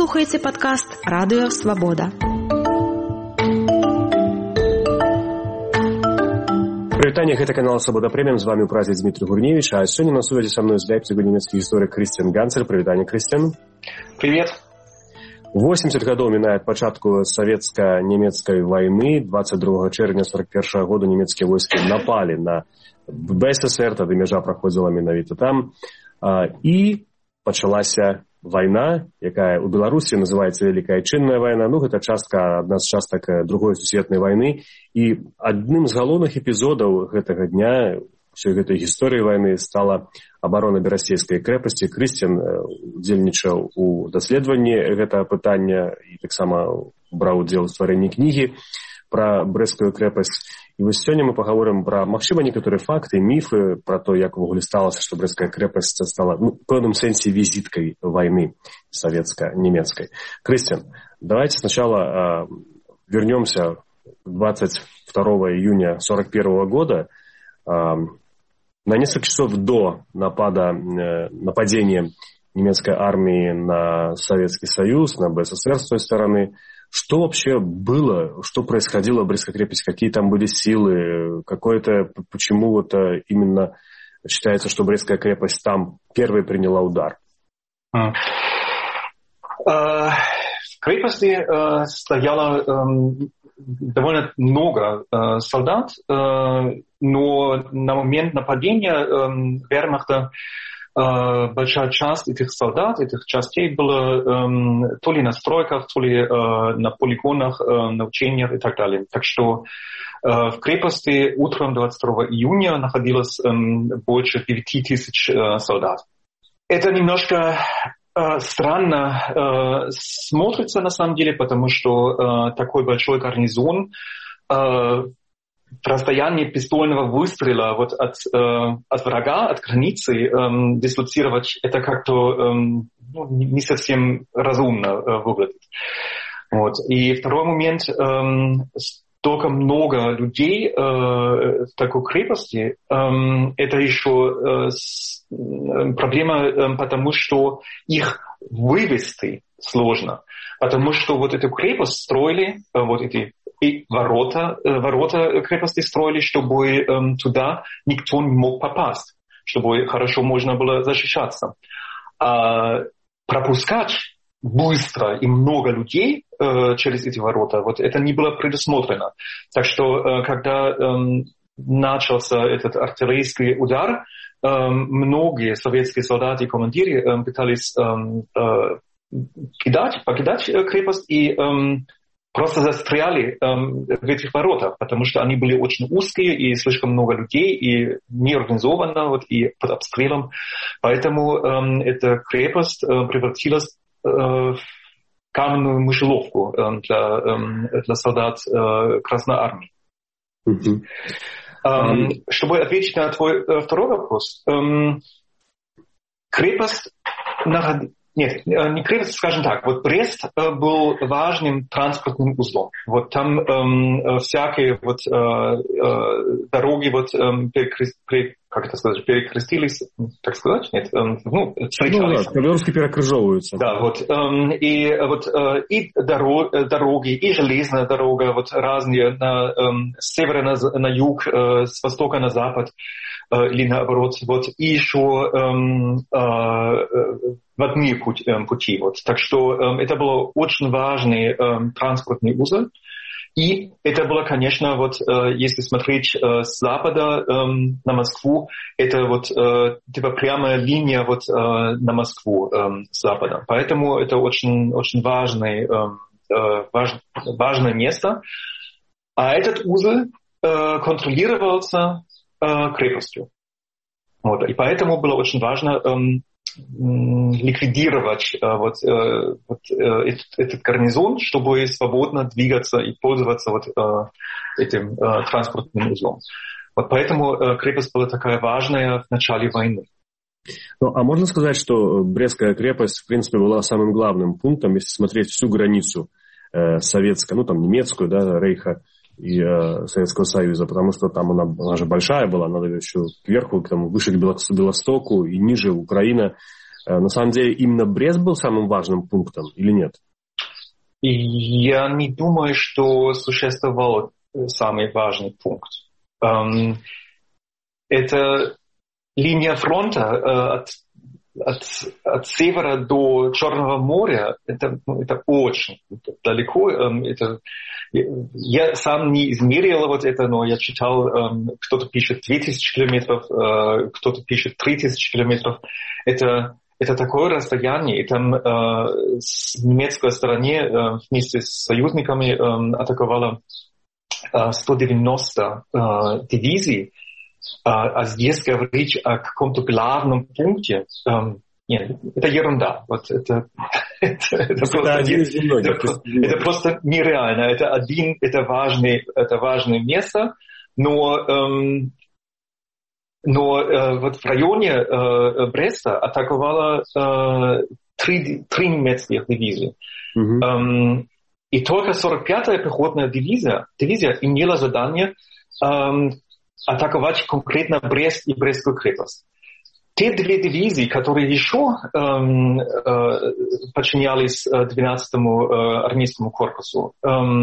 слухаеце падкаст Радыё Свабода. Прывітанне, гэта канал Свабода Прэміум, з вами ў празе Дмітрий Гурневич, а сёння на сувязі са мной з Лейпцига нямецкі гісторык Крыстиан Ганцер. Прывітанне, Крыстиан. Привет. 80 гадоў мінае ад пачатку савецка-нямецкай вайны. 22 чэрвеня 41 года нямецкія войскі напалі на БССР, тады мяжа праходзіла менавіта там. І пачалася вайна, якая ў Беларусі называецца Вялікая Айчынная вайна. Гэта адна з частак другой сусветнай вайны. І адным з галоўных эпізодаў гэтага дня, усёй гэтай гісторыі вайны, стала абарона Берасцейскай крэпасці. Крыстиан удзельнічаў у даследаванні гэтага пытання і таксама браў удзел у стварэнні кнігі пра Брэсцкую крэпасць. І вось сёння мы пагаворым пра, магчыма, некаторыя факты, міфы пра то, як увогуле сталася, што Брэсцкая крэпасць стала, в пэўным сэнсе, візіткай вайны савецка-нямецкай. Крыстиан, давайте сначала вернемся 22 июня 1941 года, на несколько часов до нападения немецкой армии на Советский Союз, на БССР с той стороны. Что вообще было, что происходило в Брестской крепости, какие там были силы, почему вот именно считается, что Брестская крепость там первой приняла удар? В крепости стояло довольно много солдат, но на момент нападения вермахта большая часть этих солдат, этих частей была то ли на стройках, то ли на полигонах, на учениях и так далее. Так что в крепости утром 22 июня находилось больше 9000 солдат. Это немножко странно смотрится на самом деле, потому что такой большой гарнизон в расстоянии пистольного выстрела вот от врага, от границы дислоцировать, это как-то не совсем разумно выглядит. Вот. И второй момент, столько много людей в такой крепости, это еще проблема, потому что их вывести сложно. Потому что вот эту крепость строили, вот эти и ворота крепости строили, чтобы туда никто не мог попасть, чтобы хорошо можно было защищаться. А пропускать быстро и много людей через эти ворота, вот это не было предусмотрено. Так что, когда начался этот артиллерийский удар, многие советские солдаты и командиры пытались покидать крепость и просто застряли в этих воротах, потому что они были очень узкие и слишком много людей, и неорганизованно, вот, и под обстрелом. Поэтому эта крепость превратилась в каменную мышеловку для солдат Красной Армии. Чтобы ответить на твой второй вопрос, крепость... Нет, не крепость, скажем так. Вот Брест был важным транспортным узлом. Вот там всякие вот дороги вот перекрестились, так сказать? Нет, встречались. По-белорусски перекрыжовываются. Да, вот. И вот и дороги, и железная дорога, вот разные, с севера на юг, с востока на запад, или наоборот, вот, и еще водные пути. Вот. Так что это был очень важный транспортный узел. И это было, конечно, вот, если смотреть с запада на Москву, это вот типа прямая линия вот на Москву с запада. Поэтому это очень, очень важное место. А этот узел контролировался крепостью. Вот. И поэтому было очень важно ликвидировать этот гарнизон, чтобы свободно двигаться и пользоваться вот этим транспортным узлом. Вот поэтому крепость была такая важная в начале войны. Ну, а можно сказать, что Брестская крепость, в принципе, была самым главным пунктом, если смотреть всю границу советскую, там немецкую, да, Рейха и Советского Союза, потому что там она же большая была, надо еще кверху, там, выше к Белостоку и ниже Украина. на самом деле именно Брест был самым важным пунктом или нет? Я не думаю, что существовал самый важный пункт. Это линия фронта от севера до Черного моря, это очень далеко. Я сам не измерил вот это, но я читал, кто-то пишет 2000 километров, кто-то пишет 3000 километров. Это такое расстояние, и там с немецкой стороны вместе с союзниками атаковало 190 дивизий. А здесь говорить о каком-то главном пункте, нет, это ерунда. Вот это просто нереально. Это важное место, но вот в районе Бреста атаковало 3 немецких дивизии. И только 45-я пехотная дивизия имела задание атаковать конкретно Брест и Брестскую крепость. Те 2 дивизии, которые еще подчинялись 12-му армейскому корпусу,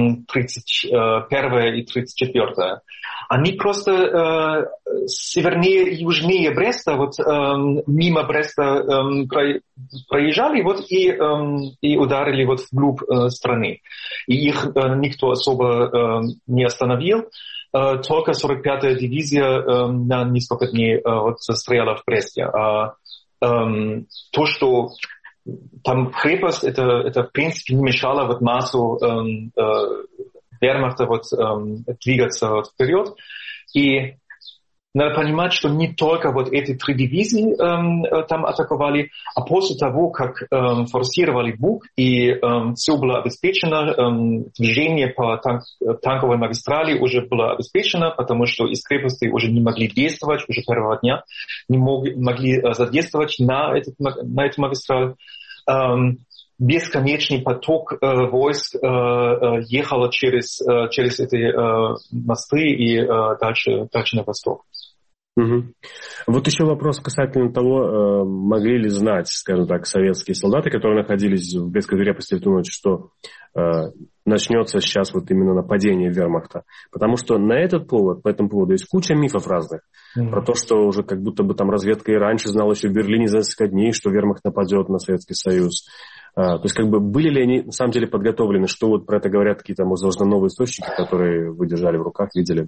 31-я и 34-я, они просто севернее и южнее Бреста, вот мимо Бреста проезжали вот, и ударили вот вглубь страны. И их никто особо не остановил. Только 45-я дивизия на несколько дней стояла в Бресте. То, что там крепость, это в принципе не мешало вот массу вермахта двигаться вперед. И надо понимать, что не только вот эти 3 дивизии там атаковали, а после того, как форсировали Буг и все было обеспечено, движение по танковой магистрали уже было обеспечено, потому что из крепости уже не могли действовать, уже первого дня не могли задействовать на эту магистраль. Бесконечный поток войск ехал через эти мосты и дальше на восток. Угу. Вот еще вопрос касательно того, могли ли знать, скажем так, советские солдаты, которые находились в Брестской крепости в ту ночь, что начнется сейчас вот именно нападение вермахта. Потому что по этому поводу есть куча мифов разных. Про то, что уже как будто бы там разведка и раньше знала еще в Берлине за несколько дней, что вермахт нападет на Советский Союз. То есть как бы были ли они на самом деле подготовлены, что вот про это говорят какие-то, возможно, новые источники, которые вы держали в руках, видели?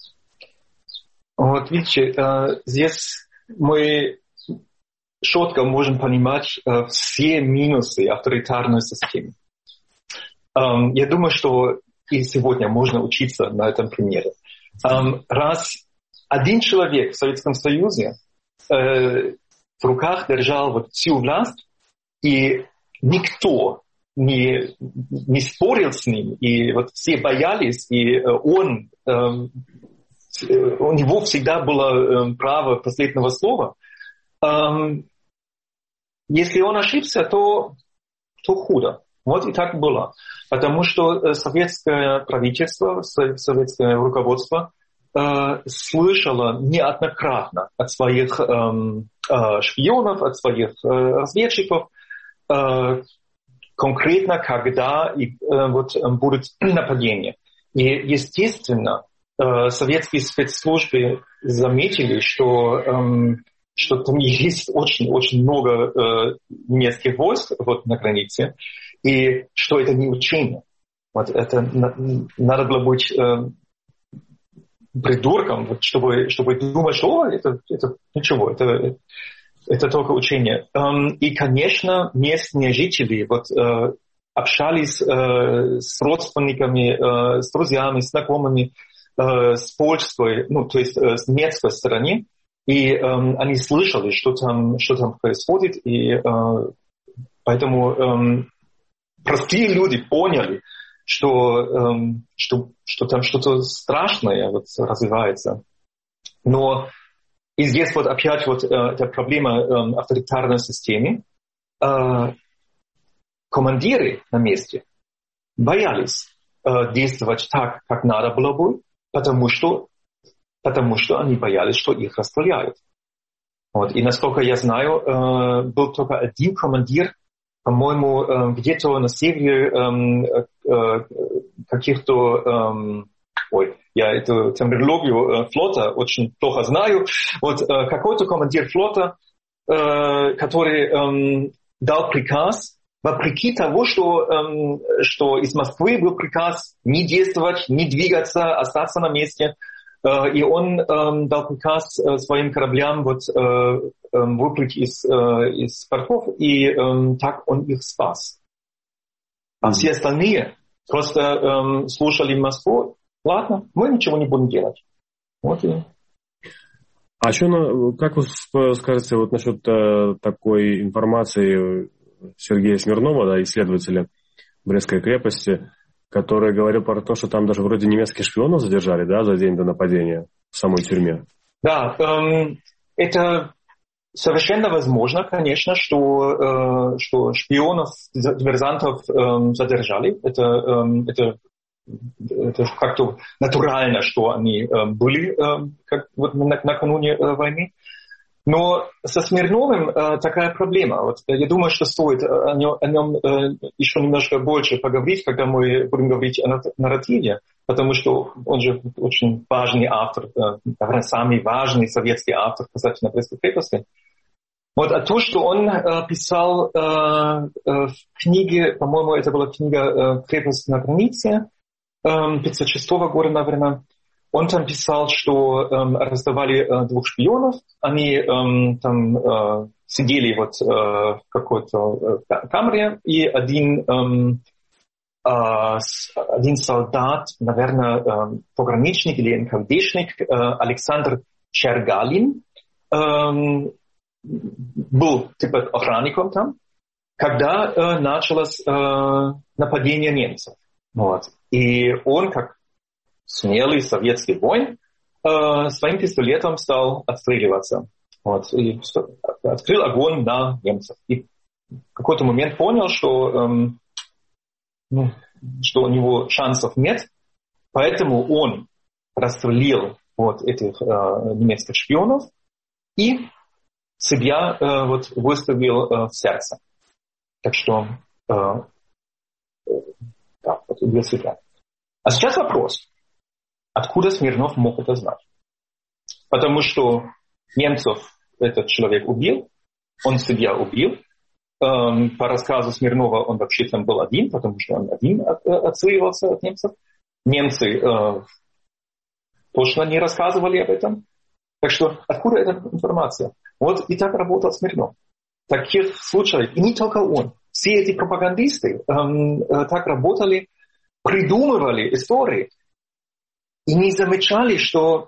Вот видите, здесь мы четко можем понимать все минусы авторитарной системы. Я думаю, что и сегодня можно учиться на этом примере. Раз один человек в Советском Союзе в руках держал вот всю власть, и никто не спорил с ним, и вот все боялись, и у него всегда было право последнего слова. Если он ошибся, то худо. Вот и так было. Потому что советское правительство, советское руководство слышало неоднократно от своих шпионов, от своих разведчиков, конкретно, когда будет нападение. И, естественно, советские спецслужбы заметили, что там есть очень много немецких войск на границе, и что это не учение. Вот это надо было быть придурком, чтобы думать, что это ничего, это только учение. И, конечно, местные жители общались с родственниками, с друзьями, с знакомыми, с польской, то есть с немецкой стороны, и они слышали, что там происходит, и поэтому простые люди поняли, что там что-то страшное развивается. Но и здесь опять эта проблема авторитарной системы. Командиры на месте боялись действовать так, как надо было бы, потому что они боялись, что их расстреляют. Вот. И насколько я знаю, был только один командир, по-моему, где-то на севере каких-то... я эту терминологию флота очень плохо знаю. Вот какой-то командир флота, который дал приказ, вопреки того, что из Москвы был приказ не действовать, не двигаться, остаться на месте. И он дал приказ своим кораблям выплыть из портов, и так он их спас. А все остальные просто слушали Москву. Ладно, мы ничего не будем делать. Вот и... А что, как вы скажете вот насчет такой информации Сергея Смирнова, да, исследователя Брестской крепости, который говорил про то, что там даже вроде немецких шпионов задержали, да, за день до нападения в самой тюрьме? Да, это совершенно возможно, конечно, что шпионов, диверсантов задержали. Это как-то натурально, что они были накануне войны. Но со Смирновым такая проблема. Вот, я думаю, что стоит о нем еще немножко больше поговорить, когда мы будем говорить о нарративе, потому что он же очень важный автор, наверное, самый важный советский автор касательно Брестской крепости. Вот, а то, что он писал в книге, по-моему, это была книга «Крепость на границе», 1956 года, наверное, он там писал, что раздавали двух шпионов, они там сидели вот в какой-то камере, и один солдат, наверное, пограничник или НКВДшник, Александр Чергалин, был типа охранником там, когда началось нападение немцев. Вот. И он, как смелый советский воин, своим пистолетом стал отстреливаться. Вот. И открыл огонь на немцев. И в какой-то момент понял, что у него шансов нет, поэтому он расстрелил вот этих немецких шпионов и себя выставил в сердце. Так что убил себя. А сейчас вопрос. Откуда Смирнов мог это знать? Потому что немцев этот человек убил, он себя убил. По рассказу Смирнова он вообще там был один, потому что он один отстреливался от немцев. Немцы точно не рассказывали об этом. Так что откуда эта информация? Вот и так работал Смирнов. В таких случаях, и не только он, все эти пропагандисты так работали, придумывали истории и не замечали, что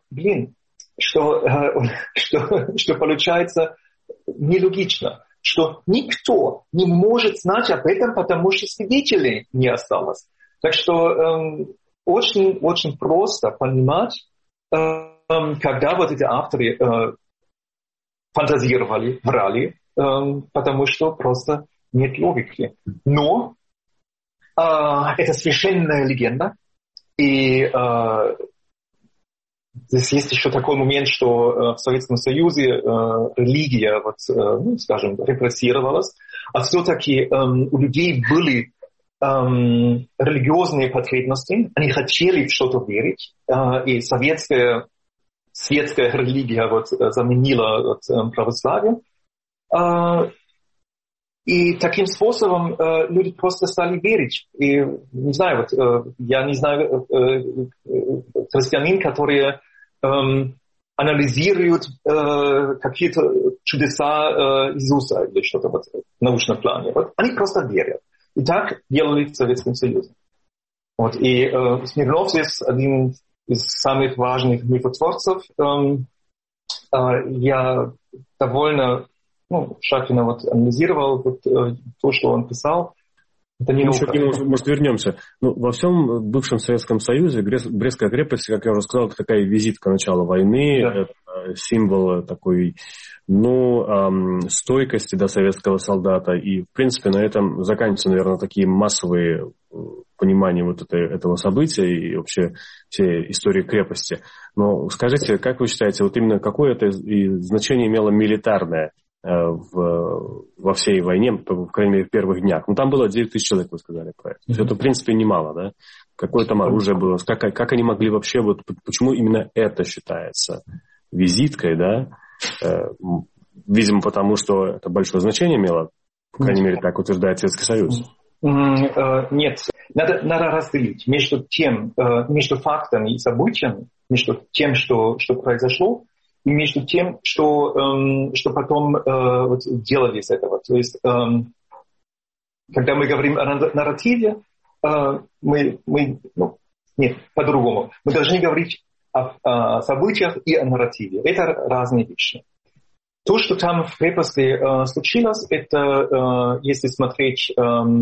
получается нелогично, что никто не может знать об этом, потому что свидетелей не осталось. Так что очень просто понимать, когда вот эти авторы фантазировали, врали, потому что просто нет логики. Но это священная легенда. И здесь есть еще такой момент, что в Советском Союзе религия, скажем, репрессировалась, а все-таки у людей были религиозные потребности, они хотели в что-то верить, и советская светская религия заменила православие. И таким способом люди просто стали верить. И не знаю, я не знаю христианин, которые анализируют какие-то чудеса Иисуса или что-то в научном плане. Они просто верят. И так делали в Советском Союзе. И Смирнов здесь один из самых важных мифотворцев. Я довольно тщательно анализировал то, что он писал. Это не еще к нему, может, вернемся. Во всем бывшем Советском Союзе Брестская крепость, как я уже сказал, это такая визитка начала войны. Да. символ такой, стойкости до советского солдата. И, в принципе, на этом заканчиваются, наверное, такие массовые понимания вот этого события и вообще всей истории крепости. Но скажите, как вы считаете, вот именно какое это значение имело милитарное во всей войне, по крайней мере, в первых днях? Там было 9 тысяч человек, вы сказали про это. То есть это, в принципе, немало, да? Какое там оружие было? Как они могли вообще, почему именно это считается визиткой, да? Видимо, потому что это большое значение имело, по крайней мере, так утверждает Советский Союз. Нет, надо разделить между фактами и событиями, между тем, что произошло, и между тем, что потом делали из этого. То есть, когда мы говорим о нарративе, нет, по-другому. Мы должны говорить о событиях и о нарративе. Это разные вещи. То, что там в крепости случилось, это, если смотреть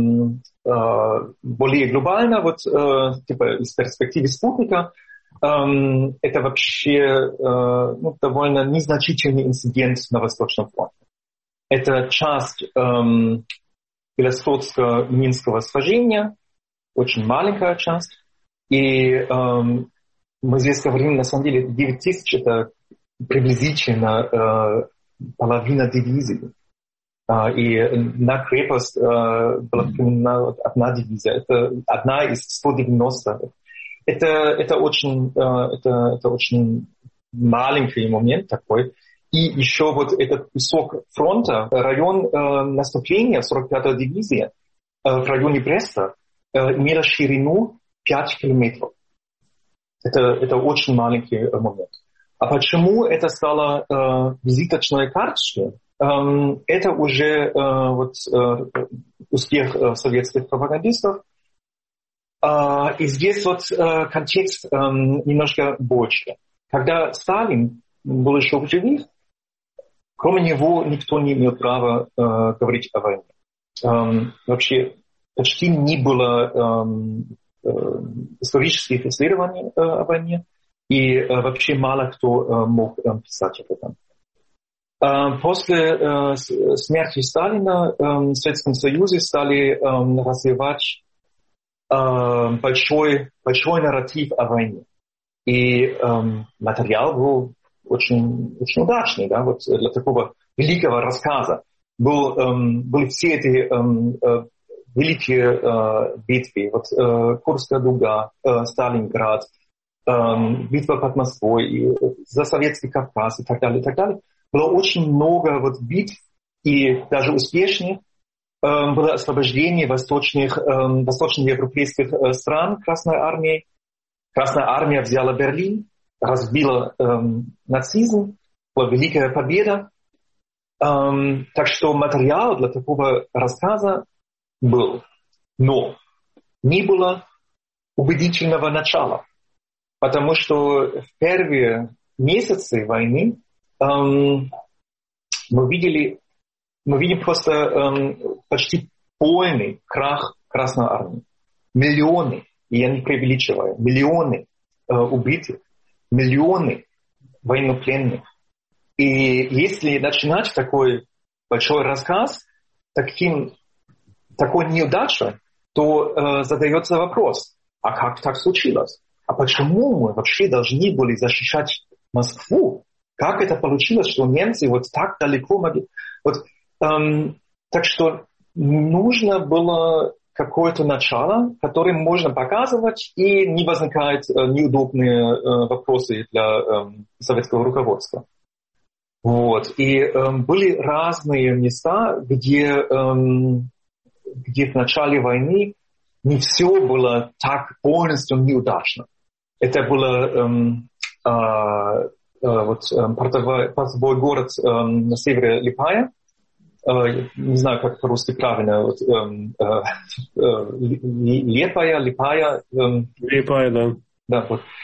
более глобально, из перспективы спутника, это вообще довольно незначительный инцидент на Восточном фронте. Это часть Белостокско-Минского сражения, очень маленькая часть. И мы здесь говорим, на самом деле, 9 тысяч — это приблизительно половина дивизии. И на крепость была применена одна дивизия. Это одна из 190. Это очень маленький момент такой. И еще этот кусок фронта, район наступления 45-й дивизии в районе Бреста имел ширину 5 километров. Это очень маленький момент. А почему это стало визиточной карточкой? Это уже успех советских пропагандистов. И здесь контекст немножко больше. Когда Сталин был еще в живых, кроме него никто не имел права говорить о войне. Вообще почти не было исторических исследований о войне. И вообще мало кто мог писать об этом. После смерти Сталина в Советском Союзе стали развивать большой нарратив о войне. И материал был очень удачный, да, для такого великого рассказа. Были все эти великие битвы, Курская дуга, Сталинград, битва под Москвой, за Советский Кавказ и так далее, и так далее. Было очень много битв и даже успешных. Было освобождение восточноевропейских стран Красной армией. Красная армия взяла Берлин, разбила нацизм, была великая победа. Так что материал для такого рассказа был. Но не было убедительного начала. Потому что в первые месяцы войны мы видим просто почти полный крах Красной армии. Миллионы, и я не преувеличиваю, миллионы убитых, миллионы военнопленных. И если начинать такой большой рассказ такой неудачей, то задается вопрос, а как так случилось? А почему мы вообще должны были защищать Москву? Как это получилось, что немцы так далеко могли? Так что нужно было какое-то начало, которым можно показывать, и не возникают неудобные вопросы для советского руководства. И были разные места, где в начале войны не все было так полностью неудачно. Это было портовой город на севере Липая. Не знаю, как по-русски правильно. Липая. Липая, да. Да,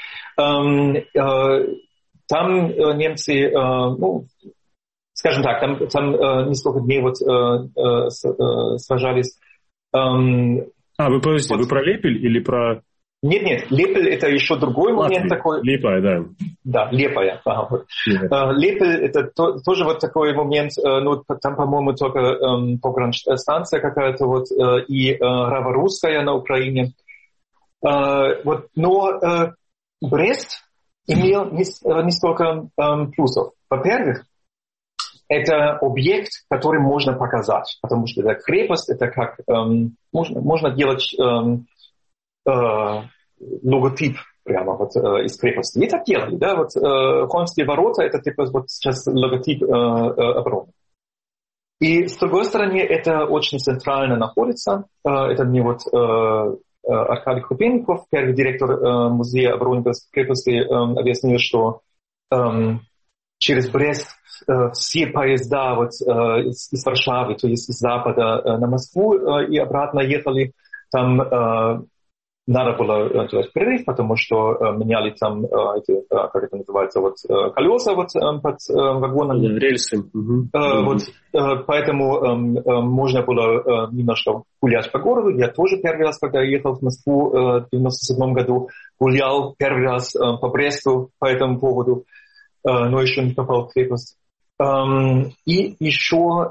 там немцы, скажем так, там несколько дней сражались. Вы подождите, вы про Лепель или про... Нет, Лепель — это еще другой момент такой. Липай, да. Да, Лепая. Лепель — это тоже вот такой момент, ну, там, по-моему, только погранстанция какая-то вот, и Раворусская на Украине. Вот, но Брест имел несколько плюсов. Во-первых, это объект, который можно показать, потому что это крепость, это как можно делать логотип прямо вот из крепости. И так делали, да, вот Хольмские ворота, это типа вот сейчас логотип обороны. И с другой стороны, это очень центрально находится. Это мне вот Аркадий Хупенников, первый директор музея обороны крепости, объяснил, что через Брест все поезда вот из Варшавы, то есть из Запада на Москву и обратно ехали. Там надо было делать перерыв, потому что меняли там эти, как это называется, вот колеса вот под вагонами. Рельсы. Вот, поэтому можно было немножко гулять по городу. Я тоже первый раз, когда ехал в Москву в 1997 году, гулял первый раз по Бресту по этому поводу, но еще не попал в крепость. И еще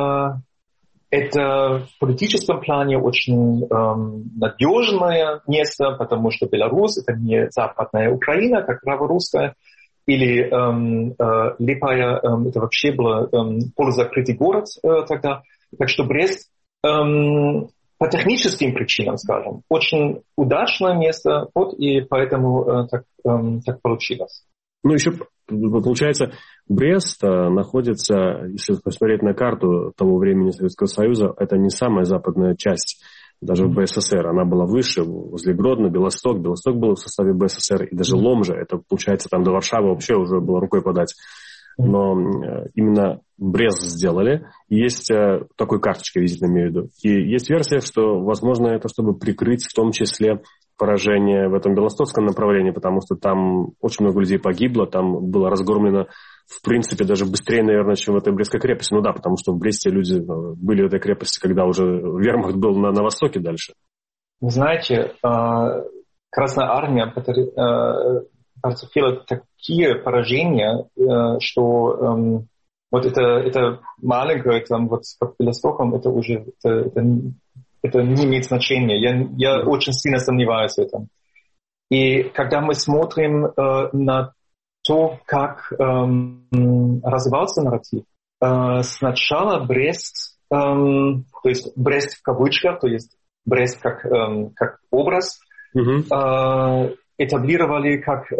это в политическом плане очень надежное место, потому что Беларусь — это не западная Украина, как Раворусская, или Лепая — это вообще был полузакрытый город тогда. Так что Брест по техническим причинам, скажем, очень удачное место, вот, и поэтому так получилось. Ну, еще, получается, Брест находится, если посмотреть на карту того времени Советского Союза, это не самая западная часть, даже в БССР. Она была выше, возле Гродно, Белосток. Белосток был в составе БССР, и даже Ломжа, это, получается, там до Варшавы вообще уже было рукой подать. Но именно Брест сделали. Есть такой карточка визитная, имею в виду. И есть версия, что, возможно, это чтобы прикрыть в том числе поражение в этом белостокском направлении, потому что там очень много людей погибло, там было разгромлено, в принципе, даже быстрее, наверное, чем в этой Брестской крепости. Ну да, потому что в Бресте люди были в этой крепости, когда уже вермахт был на востоке дальше. Вы знаете, Красная Армия потерпела такие поражения, что вот это маленькое, там вот под Белостоком, это уже это не имеет значения. Я очень сильно сомневаюсь в этом. И когда мы смотрим на то, как развивался нарратив, сначала Брест, то есть Брест в кавычках, то есть Брест как образ, этаблировали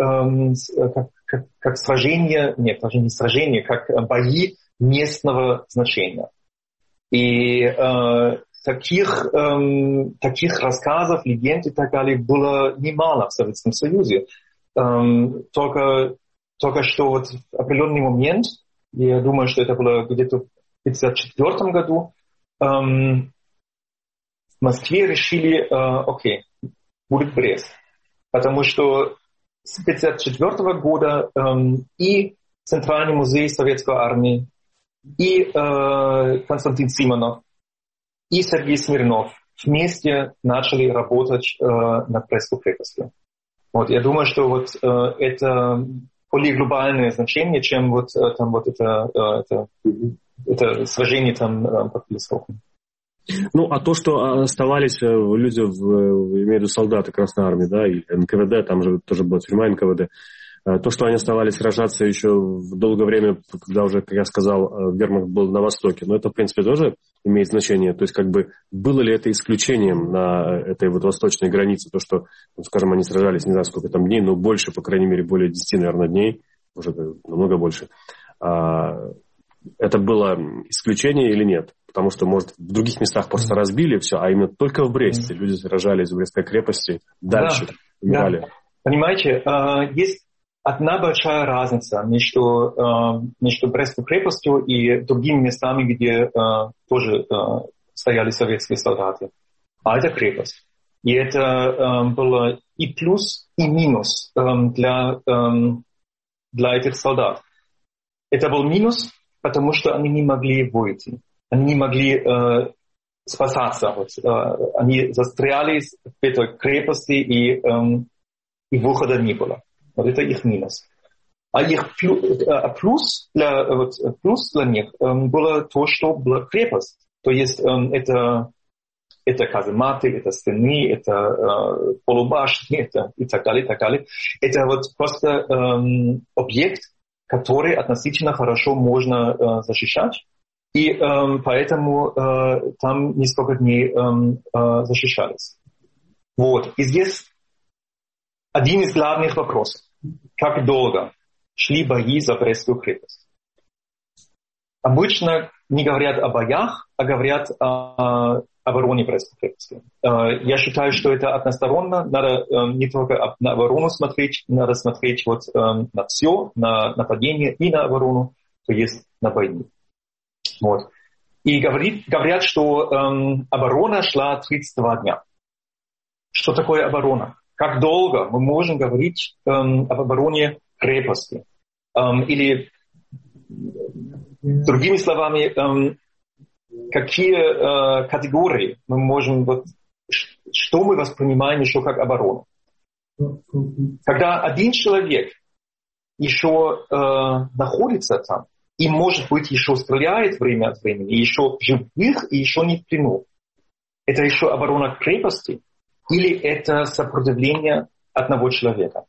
как сражение, нет, даже не сражение, как бои местного значения. И таких рассказов, легенд и так далее было немало в Советском Союзе. Только что вот в определенный момент, я думаю, что это было где-то в 1954 году, в Москве решили, окей, будет Брест. Потому что с 1954 года и Центральный музей Советской армии, и Константин Симонов, и Сергей Смирнов вместе начали работать над Брестской крепостью. Вот, я думаю, что вот это более глобальное значение, чем вот там вот это сражение там под Белостоком. Ну, а то, что оставались люди, имею в виду солдаты Красной Армии, да, и НКВД, там же тоже была тюрьма НКВД, то, что они оставались сражаться еще в долгое время, когда уже, как я сказал, вермахт был на Востоке, но это, в принципе, тоже имеет значение. То есть, как бы, было ли это исключением на этой вот восточной границе, то, что, ну, скажем, они сражались, не знаю, сколько там дней, но больше, по крайней мере, более 10, наверное, дней, может, намного больше. Это было исключение или нет? Потому что, может, в других местах просто разбили все, а именно только в Бресте люди сражались в Брестской крепости, дальше умирали. Да. Понимаете, есть одна большая разница между Брестской крепостью и другими местами, где тоже стояли советские солдаты. А это крепость. И это было и плюс, и минус для этих солдат. Это был минус, потому что они не могли выйти. Они не могли спасаться. Вот, они застрялись в этой крепости, и выхода не было. Вот это их минус. их плюс для них было то, что была крепость. То есть это казематы, это стены, это полубашни, это и так далее, и так далее. Это вот просто объект, который относительно хорошо можно защищать. И поэтому там несколько дней защищались. Вот. И здесь один из главных вопросов. Как долго шли бои за Брестскую крепость? Обычно не говорят о боях, а говорят о обороне Брестской крепости. Я считаю, что это односторонно. Надо не только на оборону смотреть, надо смотреть вот на все, на нападение и на оборону, то есть на бои. Вот. И говорят, что оборона шла 32 дня. Что такое оборона? Как долго мы можем говорить об обороне крепости? Или, другими словами, какие категории мы можем, вот, что мы воспринимаем еще как оборону? Когда один человек еще находится там, и, может быть, еще стреляет время от времени, и еще живых, и еще не в плену, это еще оборона крепости? Или это сопротивление одного человека?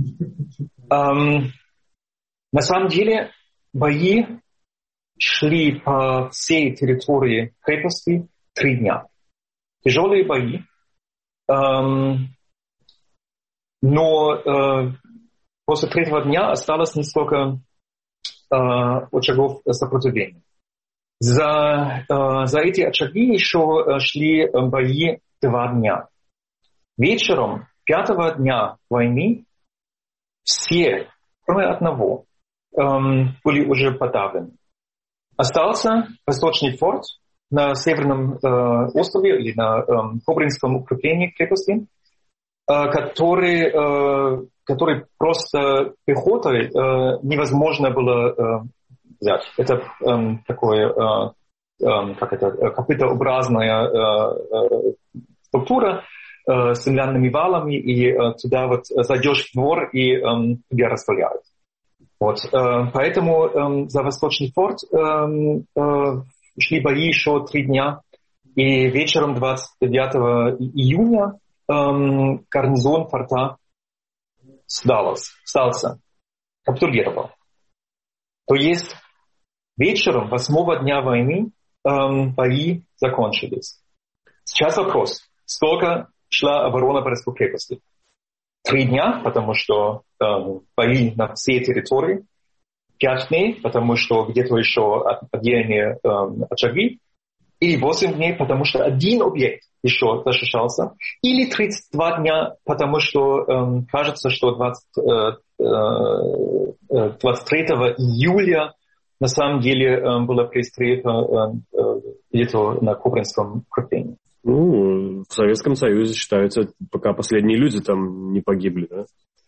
На самом деле бои шли по всей территории крепости 3 дня. Тяжелые бои, но после 3-го дня осталось несколько очагов сопротивления. За эти очаги еще шли бои 2 дня. Вечером 5-го дня войны все, кроме одного, были уже подавлены. Остался восточный форт на северном острове или на Кобринском укреплении крепости, который просто пехотой невозможно было взять. Это такое, копытообразная структура с земляными валами, и туда вот зайдешь в двор, и тебя расстреляют. Вот. Поэтому за Восточный форт шли бои еще 3 дня, и вечером 29 июня гарнизон форта сдался, капитулировал. То есть вечером 8-го дня войны бои закончились. Сейчас вопрос, сколько шла оборона Брестской крепости? 3 дня, потому что бои на всей территории. 5 дней, потому что где-то еще отдельные очаги. И 8 дней, потому что один объект еще защищался. Или 32 дня, потому что кажется, что 23 июля на самом деле было пристрелено где-то на Кобринском укреплении. Ну, в Советском Союзе считается, пока последние люди там не погибли, да?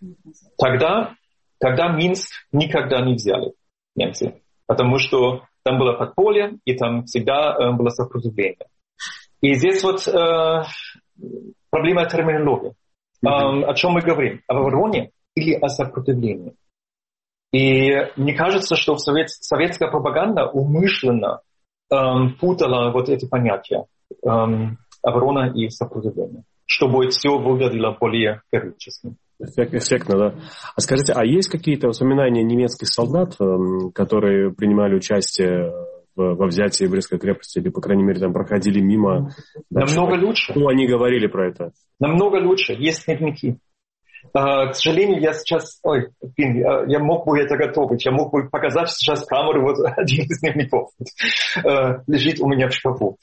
Тогда Минск никогда не взяли немцы, потому что там было подполье, и там всегда было сопротивление. И здесь вот проблема терминологии. О чем мы говорим? Об обороне или о сопротивлении? И мне кажется, что советская пропаганда умышленно путала вот эти понятия. Оборона и сопротивление, чтобы все выглядело более героически. Эффектно, да. А скажите, а есть какие-то воспоминания немецких солдат, которые принимали участие во взятии Брестской крепости, или, по крайней мере, там проходили мимо? Намного лучше. Что они говорили про это? Намного лучше. Есть дневники. К сожалению, я сейчас... я мог бы это готовить. Я мог бы показать сейчас камеру. Вот один из дневников лежит у меня в шкафу.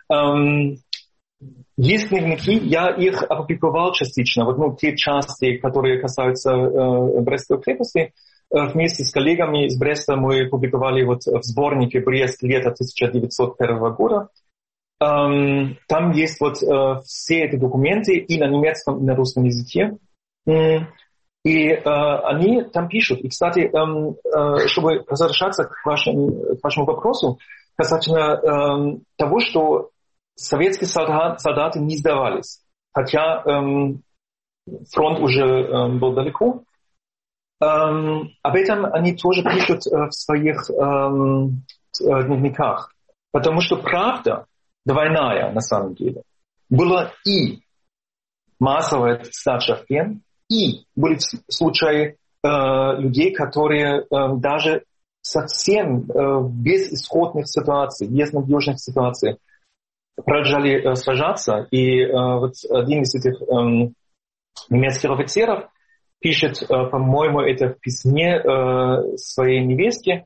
Есть дневники, я их опубликовал частично. Вот, те части, которые касаются Брестской крепости, вместе с коллегами из Бреста мы публиковали вот в сборнике «Брест. Лето 1901 года». Там есть вот все эти документы и на немецком, и на русском языке. И они там пишут. И, кстати, чтобы возвращаться к вашему вопросу, касательно того, что советские солдаты не сдавались, хотя фронт уже был далеко. об этом они тоже пишут в своих дневниках. Потому что правда двойная на самом деле. Была и массовая сдача в плен, и были случаи людей, которые даже совсем без исходных ситуаций, без надежных ситуаций продолжали сражаться. И вот один из этих немецких офицеров пишет, по-моему, это в письме своей невестке,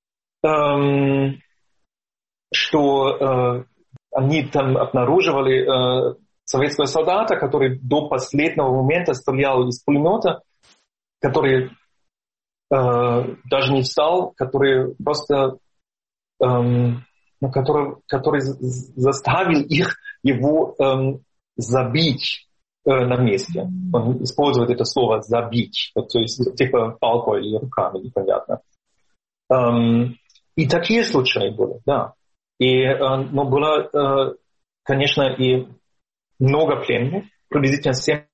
что они там обнаруживали советского солдата, который до последнего момента стрелял из пулемета, который даже не встал, который просто который заставил его забить на месте. Он использует это слово «забить», то есть типа палкой или руками, непонятно. И такие случаи были, да. Но было, конечно, и много пленных, приблизительно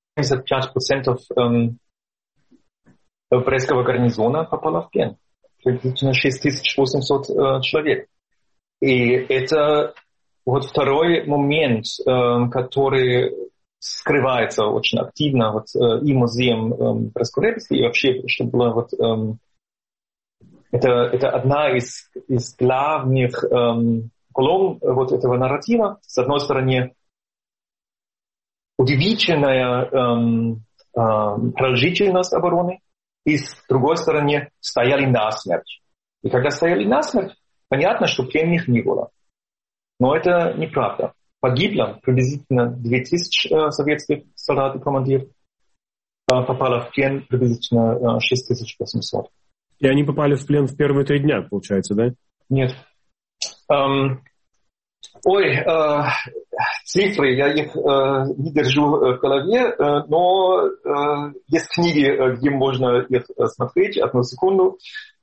75% брестского гарнизона попало в плен. Приблизительно 6800 человек. И это вот второй момент, который скрывается очень активно вот, и музеем Брестской крепости, и вообще, что было вот... Это одна из главных колонн вот этого нарратива. С одной стороны, удивительная продолжительность обороны, и с другой стороны, стояли насмерть. И когда стояли насмерть, понятно, что пленных не было. Но это неправда. Погибло приблизительно 2000 советских солдат и командиров. Попало в плен приблизительно 6800. И они попали в плен в первые 3 дня, получается, да? Нет. Цифры, я их не держу в голове, но есть книги, где можно их смотреть. Одну секунду.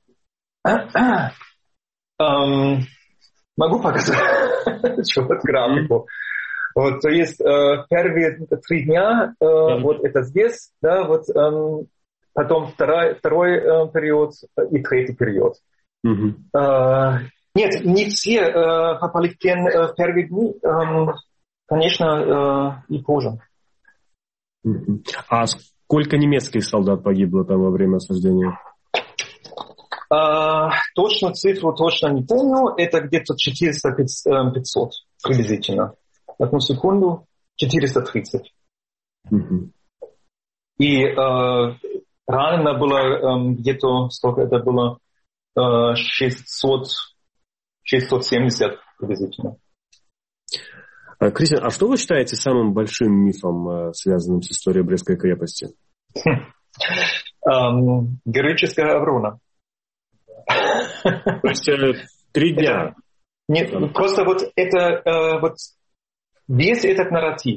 Могу показать графику. Вот, то есть первые 3 дня, вот это здесь, да, вот потом второй период и третий период. Нет, не все попали в плен в первые дни, конечно, и позже. А сколько немецких солдат погибло там во время осаждения? Точно цифру точно не помню. Это где-то 400-500 приблизительно. Одну секунду. 430. И ранено было где-то, сколько это было, 670 приблизительно. Кристиан, а что вы считаете самым большим мифом, связанным с историей Брестской крепости? Героическая оборона. То есть 3 дня? Нет, просто вот это, вот весь этот нарратив,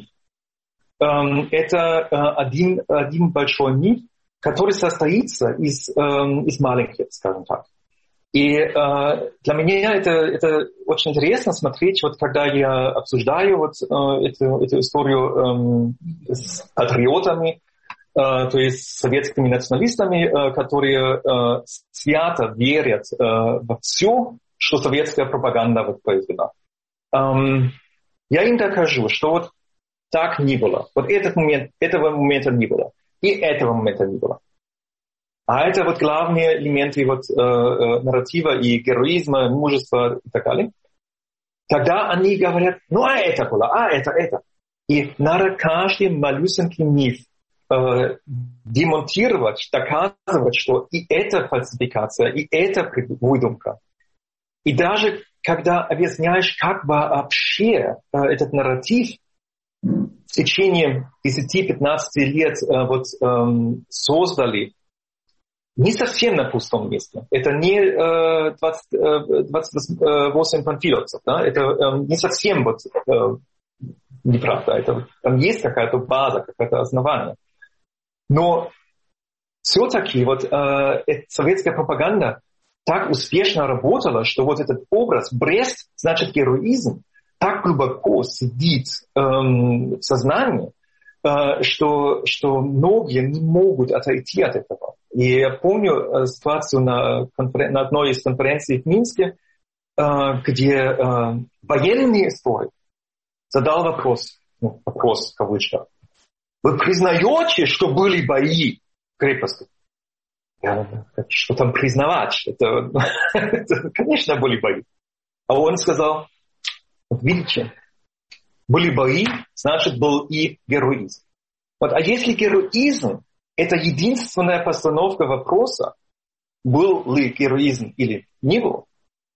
это один большой миф, который состоится из маленьких, скажем так. И для меня это очень интересно смотреть, вот когда я обсуждаю вот эту историю с патриотами, то есть с советскими националистами, которые свято верят во все, что советская пропаганда вот произвела. Я им докажу, что вот так не было. Вот этого момента не было. И этого момента не было. А это вот главные элементы вот, нарратива и героизма, мужества и так далее. Тогда они говорят, ну а это было, а это. И надо каждый малюсенький миф демонтировать, доказывать, что и это фальсификация, и это выдумка. И даже когда объясняешь, как вообще этот нарратив в течение 10-15 лет вот, создали, не совсем на пустом месте. Это не 28 панфиловцев. Да? Это не совсем вот, неправда. Это, там есть какая-то база, какое-то основание. Но все-таки вот, советская пропаганда так успешно работала, что вот этот образ Брест, значит героизм, так глубоко сидит в сознании, что многие не могут отойти от этого. И я помню ситуацию на одной из конференций в Минске, где военный историк задал вопрос в кавычках. Вы признаете, что были бои в крепости? Что там признавать? Это, конечно, были бои. А он сказал, вот видите, были бои, значит, был и героизм. Вот, а если героизм – это единственная постановка вопроса, был ли героизм или не был,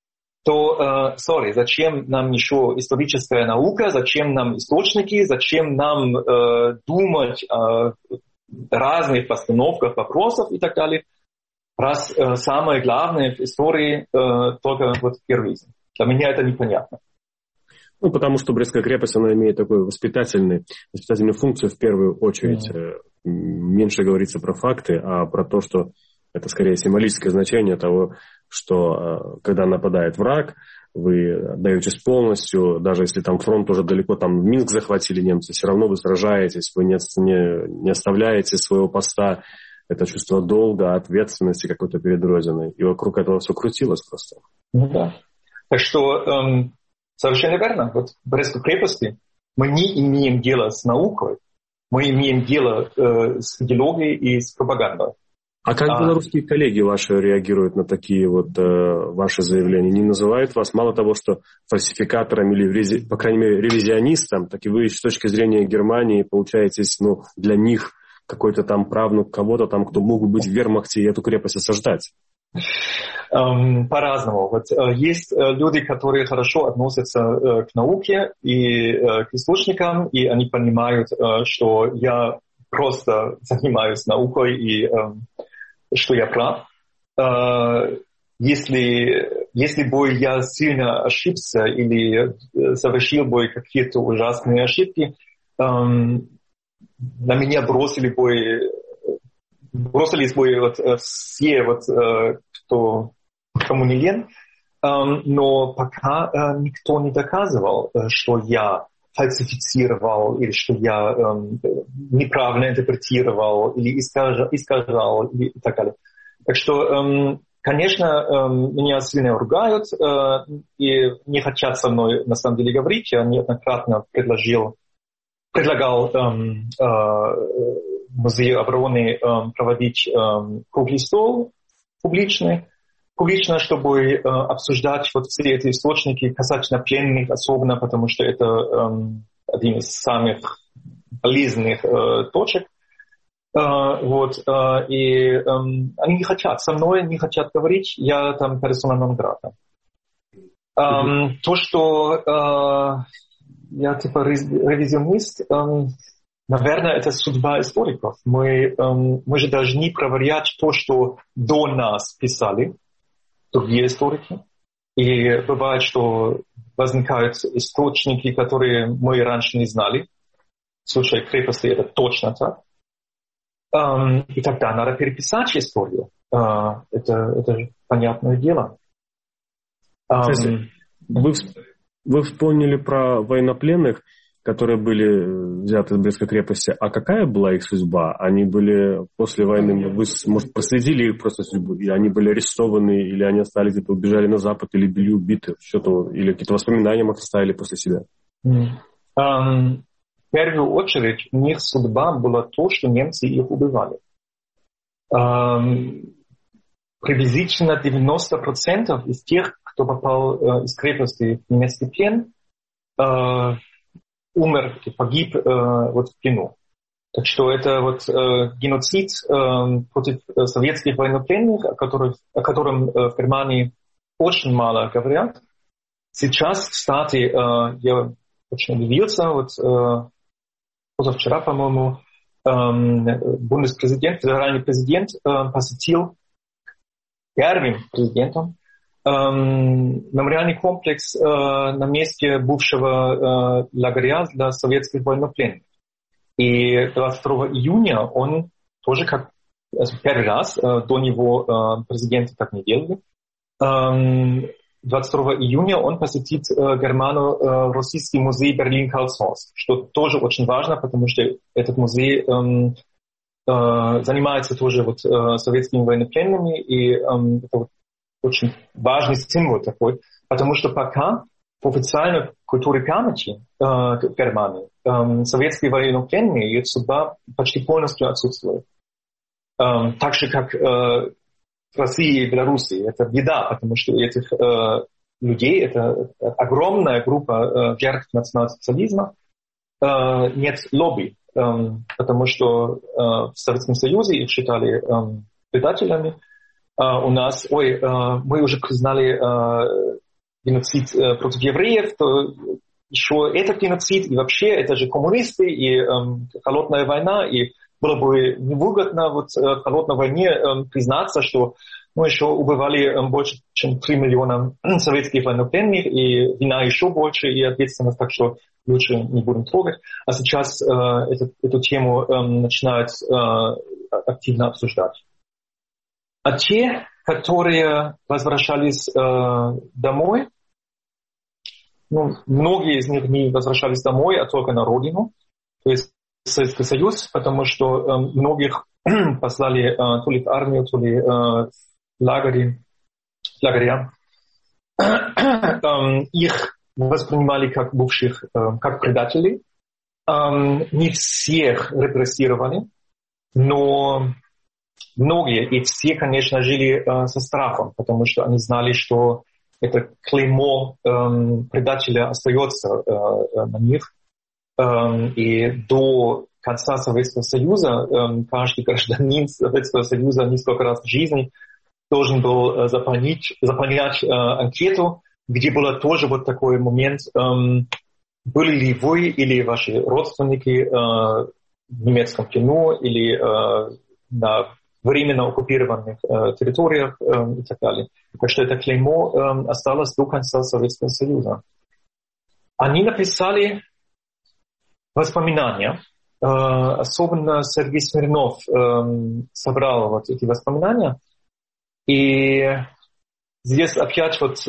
то, зачем нам еще историческая наука, зачем нам источники, зачем нам думать о разных постановках вопросов и так далее, раз самое главное в истории только вот героизм. Для меня это непонятно. Ну, потому что Брестская крепость, она имеет такую воспитательную функцию в первую очередь. Меньше говорится про факты, а про то, что это скорее символическое значение того, что когда нападает враг, вы отдаетесь полностью, даже если там фронт уже далеко, там Минск захватили немцы, все равно вы сражаетесь, вы не оставляете своего поста. Это чувство долга, ответственности какой-то перед Родиной. И вокруг этого все крутилось просто. Да. Так что совершенно верно. Вот в Брестской крепости мы не имеем дела с наукой, мы имеем дело с идеологией и с пропагандой. А как белорусские коллеги ваши реагируют на такие вот ваши заявления? Не называют вас, мало того, что фальсификатором или, по крайней мере, ревизионистом, так и вы с точки зрения Германии получаетесь, для них какой-то там правнук кого-то там, кто мог бы быть в вермахте и эту крепость осаждать? По-разному. Вот есть люди, которые хорошо относятся к науке и к источникам, и они понимают, что я просто занимаюсь наукой и что я прав. Если бы я сильно ошибся или совершил бы какие-то ужасные ошибки, на меня бросились бы все, кому не лень. Но пока никто не доказывал, что я фальсифицировал, или что я неправильно интерпретировал, или искажал, и так далее. Так что, конечно, меня сильно ругают и не хотят со мной на самом деле говорить. Я неоднократно предлагал Музею обороны проводить круглый стол публично, чтобы обсуждать вот все эти источники касательно пленных, особенно потому что это один из самых болезненных точек. И они не хотят, со мной не хотят говорить, я там персона нон грата. То, что я типа ревизионист, наверное, это судьба историков. Мы же должны проверять то, что до нас писали другие историки. И бывает, что возникают источники, которые мы раньше не знали. В случае крепости это точно так. И тогда надо переписать историю. Это понятное дело. Вы вспомнили про военнопленных, которые были взяты из Брестской крепости. А какая была их судьба? Они были после войны, вы, может, проследили их просто судьбу, и они были арестованы, или они остались, где-то убежали на Запад, или были убиты, что-то, или какие-то воспоминания, может, оставили после себя? В первую очередь, у них судьба была то, что немцы их убивали. Приблизительно 90% из тех, кто попал из крепости в немецкий плен, умер и погиб в плену. Так что это геноцид против советских военнопленных, о котором в Германии очень мало говорят. Сейчас, кстати, я очень удивился, позавчера, по-моему, бундеспрезидент, федеральный президент посетил первым президентом мемориальный комплекс на месте бывшего лагеря для советских военнопленных. И 22 июня он тоже первый раз, до него президенты так не делали, 22 июня он посетит Германо-Российский музей Берлин-Карлсхорст, что тоже очень важно, потому что этот музей занимается тоже вот советскими военнопленными, и это вот очень важный символ такой, потому что пока в официальной культуре памяти в Германии советские военнопленные, их судьба почти полностью отсутствует. Так же, как в России и Беларуси. Это беда, потому что у этих людей, это огромная группа жертв национал-социализма, нет лобби, потому что в Советском Союзе их считали предателями. У нас, мы уже признали геноцид против евреев, то еще этот геноцид, и вообще это же коммунисты, и холодная война, и было бы невыгодно вот в холодной войне признаться, что мы еще убивали больше, чем 3 миллиона советских военнопленных, и вина еще больше, и ответственность, так что лучше не будем трогать. А сейчас эту тему начинают активно обсуждать. А те, которые возвращались домой, многие из них не возвращались домой, а только на родину, то есть в Советский Союз, потому что многих послали то ли в армию, то ли в лагеря. Их воспринимали как бывших, как предателей. Не всех репрессировали, но многие, и все, конечно, жили со страхом, потому что они знали, что это клеймо предателя остается на них. И до конца Советского Союза каждый гражданин Советского Союза несколько раз в жизни должен был заполнять анкету, где был тоже вот такой момент, были ли вы или ваши родственники в немецком плену или на временно оккупированных территориях и так далее. Так что это клеймо осталось до конца Советского Союза. Они написали воспоминания. Особенно Сергей Смирнов собрал вот эти воспоминания. И здесь опять вот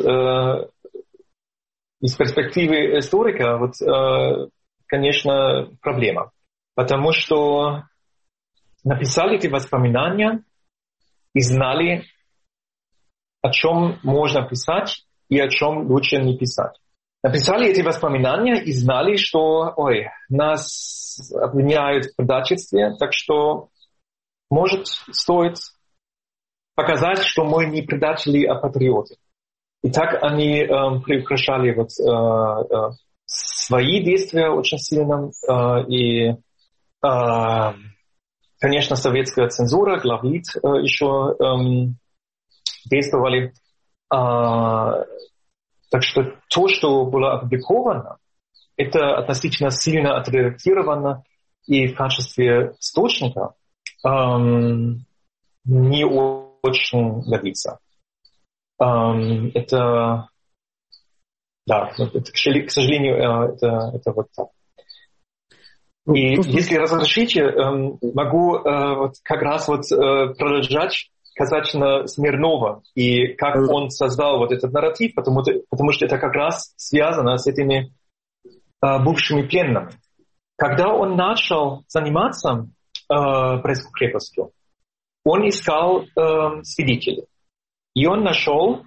из перспективы историка вот, конечно, проблема. Потому что написали эти воспоминания и знали, о чем можно писать и о чем лучше не писать. Написали эти воспоминания и знали, что нас обвиняют в предательстве, так что, может, стоит показать, что мы не предатели, а патриоты. И так они преукрашали вот, свои действия очень сильно. И, конечно, советская цензура, главлит еще действовали. Так что то, что было опубликовано, это относительно сильно отредактировано и в качестве источника не очень годится. Это, да, это, к сожалению, это вот так. И если разрешите, могу вот как раз вот продолжать касательно Смирнова и как он создал вот этот нарратив, потому что это как раз связано с этими бывшими пленными. Когда он начал заниматься Брестской крепостью, он искал свидетелей. И он нашел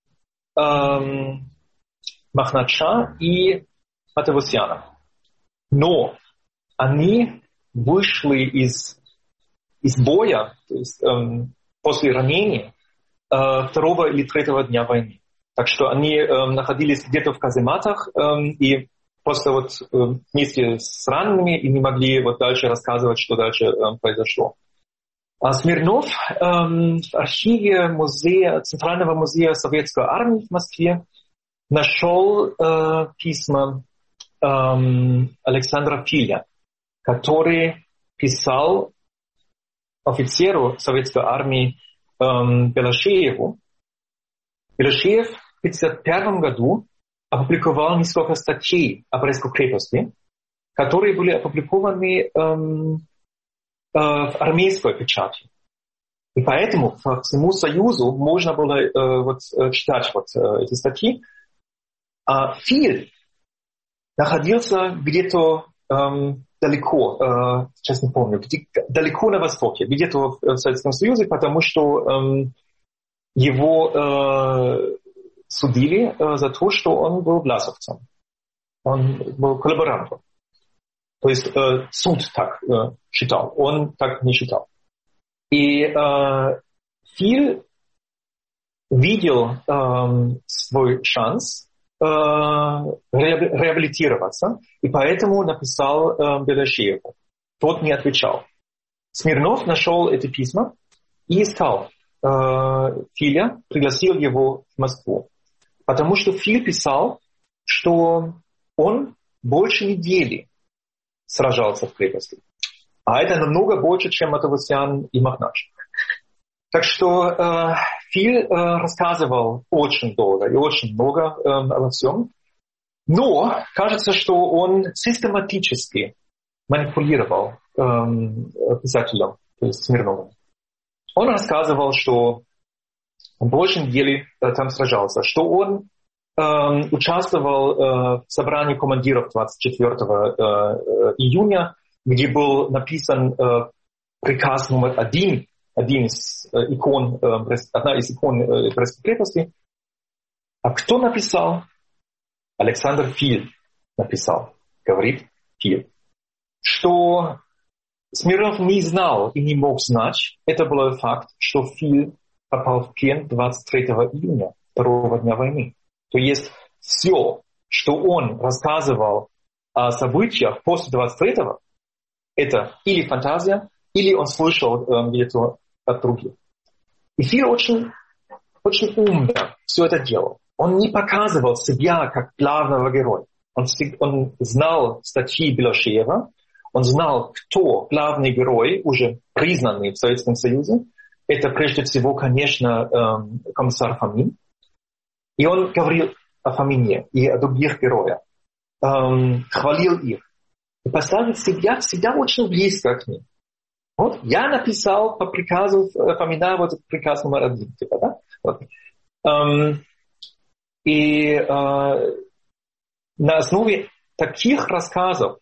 Махнача и Матевосяна. Но они вышли из боя, то есть после ранения 2-го или 3-го дня войны. Так что они находились где-то в казематах и просто вот вместе с ранеными и не могли вот дальше рассказывать, что дальше произошло. А Смирнов в архиве Центрального музея Советской армии в Москве нашел письма Александра Филя, который писал офицеру Советской армии Белошееву. Белошеев в 1951 году опубликовал несколько статей о Брестской крепости, которые были опубликованы в армейской печати. И поэтому по всему Союзу можно было вот, читать вот, эти статьи. А Филь находился где-то далеко, сейчас не помню, далеко на востоке, где-то в Советском Союзе, потому что его судили за то, что он был власовцем. Он был коллаборантом. То есть суд так считал, он так не считал. И Филь видел свой шанс реабилитироваться, и поэтому написал Беляшеву. Тот не отвечал. Смирнов нашел эти письма и искал Филя, пригласил его в Москву. Потому что Филь писал, что он больше недели сражался в крепости. А это намного больше, чем Матавосян и Махнач. Так что Филь рассказывал очень долго и очень много обо всем. Но кажется, что он систематически манипулировал писателем, то есть Смирновым. Он рассказывал, что он больше недели там сражался, что он участвовал в собрании командиров 24 июня, где был написан приказ номер 1, одна из икон Брестской крепости. А кто написал? Александр Филь написал, говорит Филь. Что Смирнов не знал и не мог знать, это был факт, что Филь попал в плен 23 июня, второго дня войны. То есть все, что он рассказывал о событиях после 23-го, это или фантазия, или он слышал где-то от других. И Филь очень, очень умно все это делал. Он не показывал себя как главного героя. Он знал статьи Белошеева, он знал, кто главный герой, уже признанный в Советском Союзе. Это прежде всего, конечно, комиссар Фомин. И он говорил о Фомине и о других героях, хвалил их. И поставил себя всегда очень близко к ним. Вот я написал по приказу Фомина, вот приказ номер 1. Типа, да? Вот. И на основе таких рассказов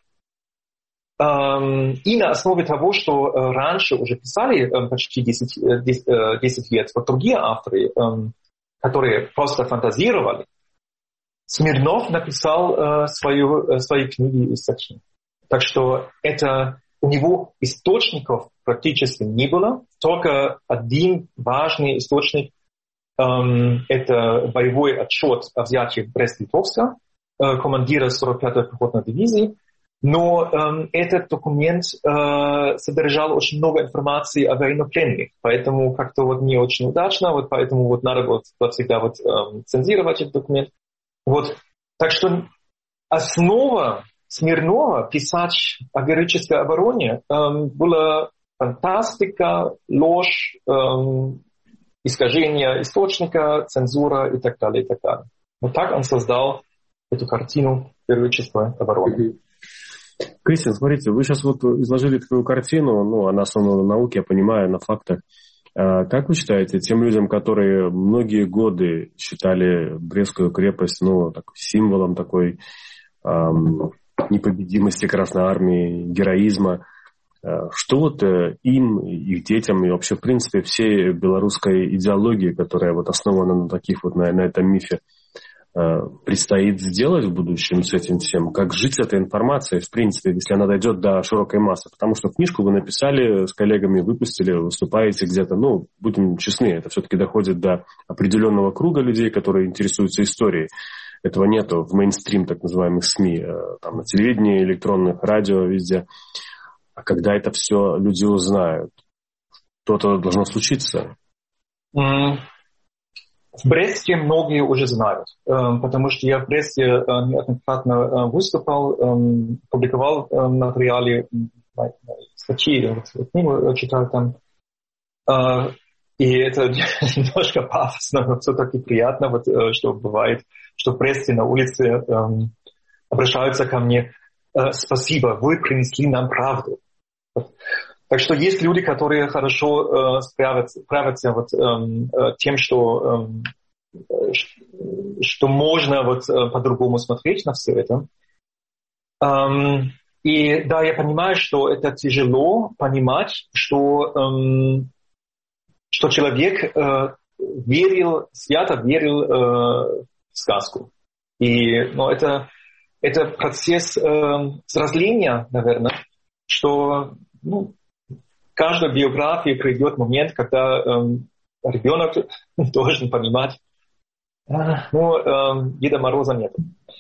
и на основе того, что раньше уже писали почти 10 лет вот другие авторы, которые просто фантазировали, Смирнов написал свои книги и статьи. Так что это у него источников практически не было. Только один важный источник это боевой отчет о взятии Брест-Литовска командира 45-й пехотной дивизии. Но этот документ содержал очень много информации о военнопленных, поэтому как-то вот не очень удачно, вот поэтому вот надо вот всегда вот цензировать этот документ. Вот. Так что основа Смирнова писать о героической обороне была фантастика, ложь, искажение источника, цензура и так далее, и так далее. Вот так он создал эту картину героической обороны. Кристин, смотрите, вы сейчас вот изложили такую картину, ну, она основана на науке, я понимаю, на фактах. Как вы считаете, тем людям, которые многие годы считали Брестскую крепость, ну, так, символом такой непобедимости Красной Армии, героизма, что вот им, их детям и вообще, в принципе, всей белорусской идеологии, которая вот основана на таких вот, на этом мифе, предстоит сделать в будущем с этим всем? Как жить с этой информацией, в принципе, если она дойдет до широкой массы? Потому что книжку вы написали, с коллегами выпустили, выступаете где-то. Ну, будем честны, это все-таки доходит до определенного круга людей, которые интересуются историей. Этого нету в мейнстрим так называемых СМИ, там, на телевидении, электронных, радио, везде. А когда это все люди узнают, то-то должно случиться. В Бресте многие уже знают, потому что я в Бресте неоднократно выступал, публиковал материалы, статьи, книгу читал там. И это немножко пафосно, но все-таки приятно, вот, что бывает, что в Бресте на улице обращаются ко мне: «Спасибо, вы принесли нам правду». Так что есть люди, которые хорошо справятся вот, тем, что можно вот, по-другому смотреть на все это. И да, я понимаю, что это тяжело понимать, что человек свято верил в сказку. Но это процесс взросления, наверное, что в каждой биографии придет момент, когда ребенок должен понимать, Деда Мороза нет.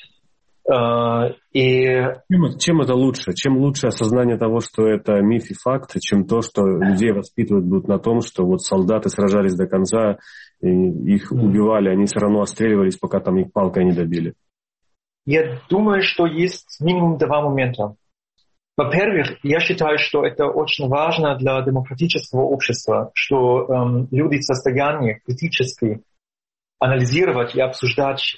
Чем это лучше? Чем лучше осознание того, что это миф и факт, чем то, что людей воспитывают будут на том, что вот солдаты сражались до конца, и их убивали, они все равно отстреливались, пока там их палкой не добили? Я думаю, что есть минимум два момента. Во-первых, я считаю, что это очень важно для демократического общества, что люди в состоянии критически анализировать и обсуждать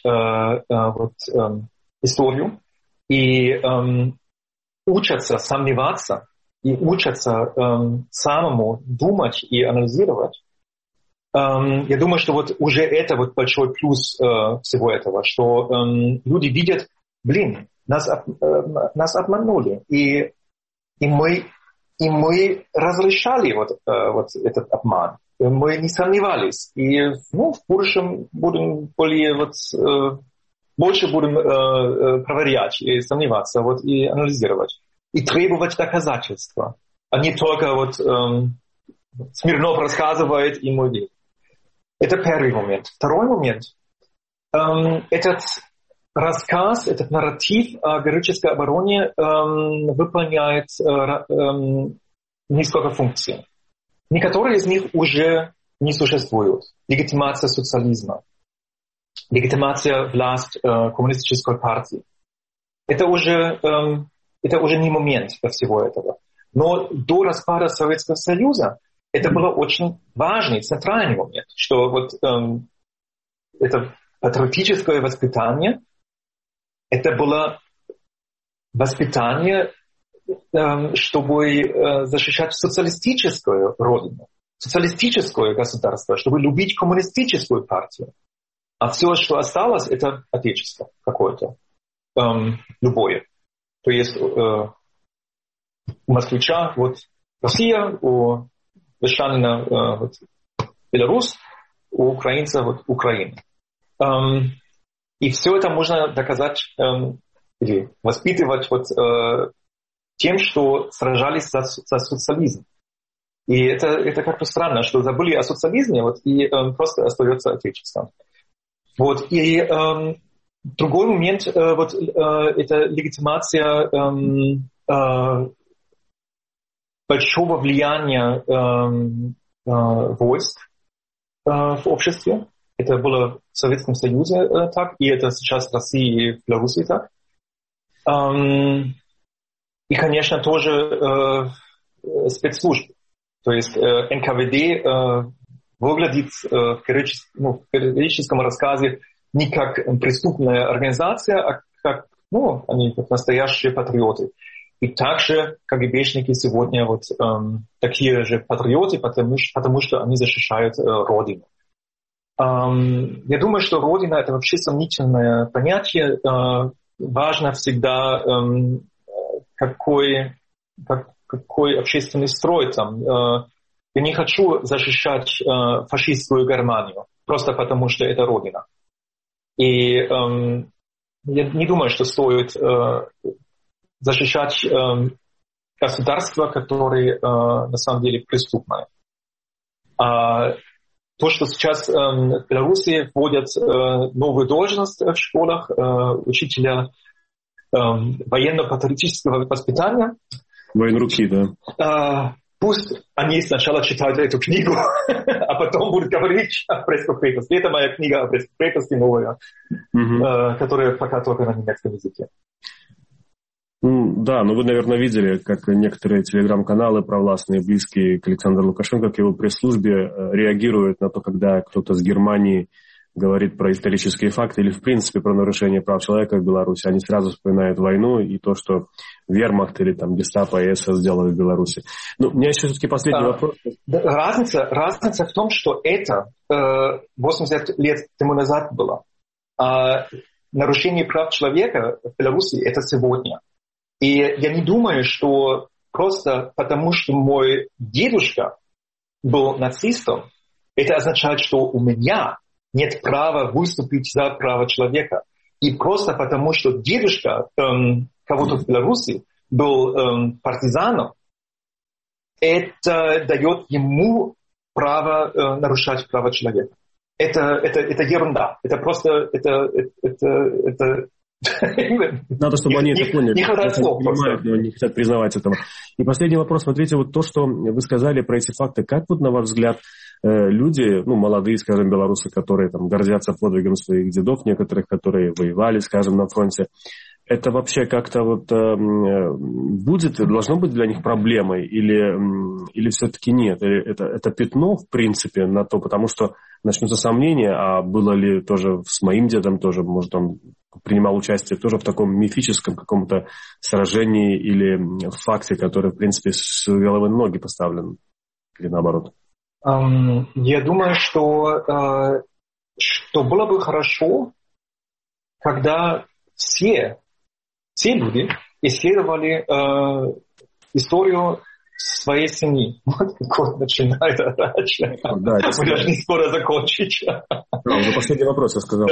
историю и учатся сомневаться и учатся самому думать и анализировать. Я думаю, что вот уже это вот большой плюс всего этого, что люди видят, нас обманули, и мы разрешали вот этот обман. Мы не сомневались. И в будущем будем больше будем проверять и сомневаться и анализировать. И требовать доказательства. А не только Смирнов рассказывает, и мы верим. Это первый момент. Второй момент. Этот рассказ, этот нарратив о героической обороне выполняет несколько функций. Некоторые из них уже не существуют. Легитимация социализма, легитимация власти коммунистической партии. Это уже не момент всего этого. Но до распада Советского Союза это было очень важный, центральный момент, что это патриотическое воспитание, это было воспитание, чтобы защищать социалистическую родину, социалистическое государство, чтобы любить коммунистическую партию. А все, что осталось, это отечество какое-то, любое. То есть у москвича Россия, у мещанина Беларусь, у украинца Украина. И все это можно доказать или воспитывать тем, что сражались за социализм. И это как-то странно, что забыли о социализме и просто остается отечество. И другой момент это легитимация большого влияния войск в обществе. Это было в Советском Союзе так, и это сейчас в России и в Беларуси так. И, конечно, тоже спецслужбы. То есть НКВД выглядит в героическом рассказе не как преступная организация, а как настоящие патриоты. И также КГБшники сегодня такие же патриоты, потому что они защищают Родину. Я думаю, что Родина — это вообще сомнительное понятие. Важно всегда, какой общественный строй там. Я не хочу защищать фашистскую Германию, просто потому что это Родина. И я не думаю, что стоит защищать государство, которое на самом деле преступное. То, что сейчас в Беларуси вводят новую должность в школах, учителя военно-патриотического воспитания. Военруки, да. Пусть они сначала читают эту книгу, а потом будут говорить о преступности. Это моя книга о преступности новая, которая пока только на немецком языке. Да, но вы, наверное, видели, как некоторые телеграм-каналы провластные, близкие к Александру Лукашенко, к его пресс-службе, реагируют на то, когда кто-то с Германии говорит про исторические факты или, в принципе, про нарушение прав человека в Беларуси. Они сразу вспоминают войну и то, что Вермахт или там Гестапо и СС сделали в Беларуси. У меня еще все-таки последний вопрос. Разница в том, что это 80 лет тому назад было. А нарушение прав человека в Беларуси — это сегодня. И я не думаю, что просто потому, что мой дедушка был нацистом, это означает, что у меня нет права выступить за права человека. И просто потому, что дедушка кого-то в Беларуси был партизаном, это дает ему право нарушать права человека. Это ерунда. Это просто... Надо, чтобы они это поняли. Понимают, но не хотят признавать этого. И последний вопрос. Смотрите, вот то, что вы сказали про эти факты. Как вот, на ваш взгляд, люди, молодые, скажем, белорусы, которые там гордятся подвигом своих дедов, некоторых, которые воевали, скажем, на фронте, это вообще как-то вот должно быть для них проблемой или все-таки нет? Это пятно, в принципе, на то, потому что начнутся сомнения, а было ли тоже с моим дедом тоже, может, он принимал участие тоже в таком мифическом каком-то сражении или факте, который, в принципе, с головы на ноги поставлен, или наоборот? Я думаю, что было бы хорошо, когда все люди исследовали историю своей семьи. Вот как он начинает орать. Мы должны скоро закончить. Уже последний вопрос, я сказал.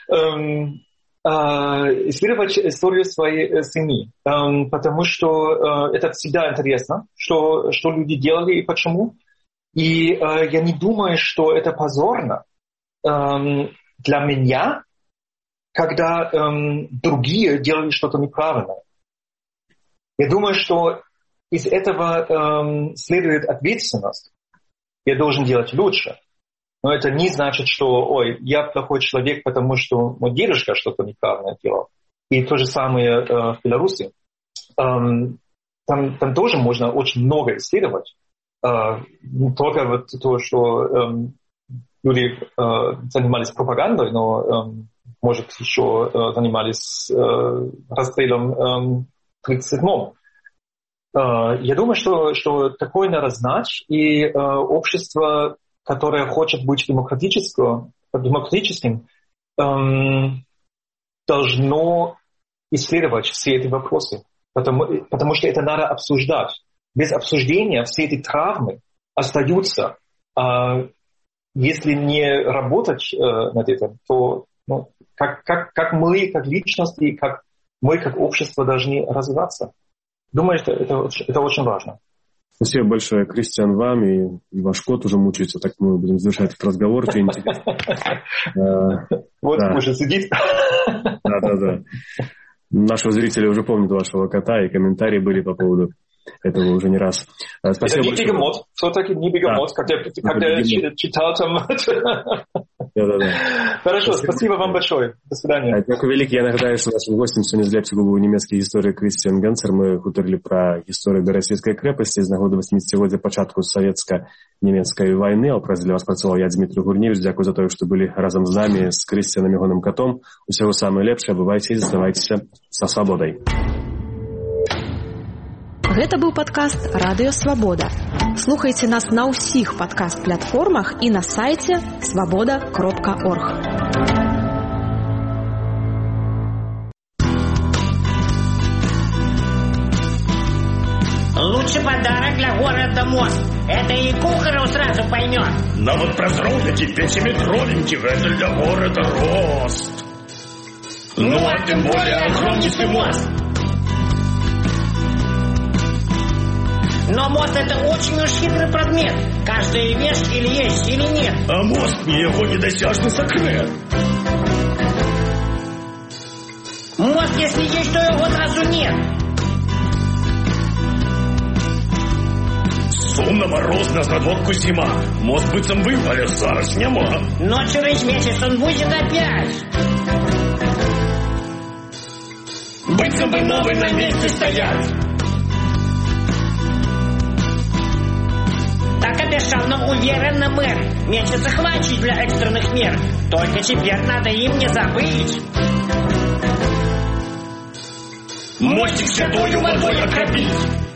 Исследовать историю своей семьи. Потому что это всегда интересно, что люди делали и почему. И я не думаю, что это позорно для меня, когда другие делали что-то неправильное. Я думаю, что из этого следует ответственность. Я должен делать лучше. Но это не значит, что я плохой человек, потому что мой дедушка что-то неправильно делал. И то же самое в Беларуси. Там тоже можно очень много исследовать. Не только вот то, что люди занимались пропагандой, но может, еще занимались расстрелом в 1937-м. Я думаю, что такое надо знать, и общество, которое хочет быть демократическим, должно исследовать все эти вопросы, потому что это надо обсуждать. Без обсуждения все эти травмы остаются. Если не работать над этим, то как мы, как личности, как мы, как общество, должны развиваться. Думаю, что это очень важно. Спасибо большое, Кристиан, вам. И ваш кот уже мучается, так мы будем завершать этот разговор. Вот уже сидит. Да. Наши зрители уже помнят вашего кота, и комментарии были по поводу этого уже не раз. Спасибо. Это не бегемот. Все-таки не бегемот, когда я читал там. Да. Хорошо, спасибо вам большое. До свидания. Дякую велике. Я нагадаю, що нашим гостем сьогодні з Лейпцигу був німецький історик Крістіан Генцер. Ми говорили про історію Берестейської крепості з нагоди 80-годдя початку совєтсько-німецької війни. А оператор для вас працював я, Дмитрий Гурневич. Дякую за те, що були разом з нами, з Крістіаном Ігоном Котом. Усього самого лепшого. Бувайте і заставайтеся со свободой. Гэта быў падкаст «Радыё Свабода». Слухайце нас на ўсіх падкаст-платформах і на сайце свабода.орг. Лучший подарок для города мост. Это и Кухарев сразу поймет. Но вот прозровенький, 5-метровенький, это для города рост. Ну а тем более огромнейший мост. Но мост — это очень уж хитрый предмет. Каждая вещь или есть, или нет. А мост не его недосяжный секрет. Мост, если есть, то его сразу нет. Сумно морозно, на дворку зима. Мост быцем выпали, зараз нема. Но через месяц он будет опять. Быцем бы новый на месте стоять. Так обещал нам уверенно мэр. Меньше захватить для экстренных мер. Только теперь надо им не забыть. Мостик святою водой окропить.